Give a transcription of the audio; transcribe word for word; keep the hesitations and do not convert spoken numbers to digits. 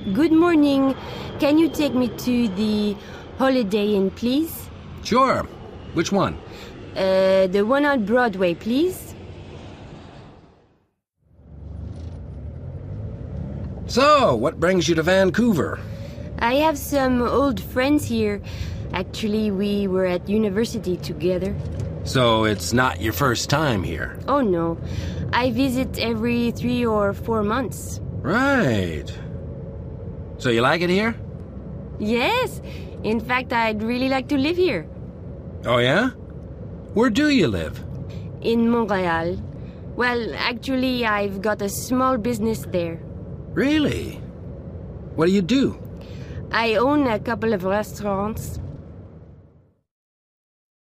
Good morning. Can you take me to the Holiday Inn, please? Sure. Which one? Uh, the one on Broadway, please. So, what brings you to Vancouver? I have some old friends here. Actually, we were at university together. So, it's not your first time here? Oh, no. I visit every three or four months. Right. So, you like it here? Yes. In fact, I'd really like to live here. Oh, yeah? Where do you live? In Montreal. Well, actually, I've got a small business there. Really? What do you do? I own a couple of restaurants.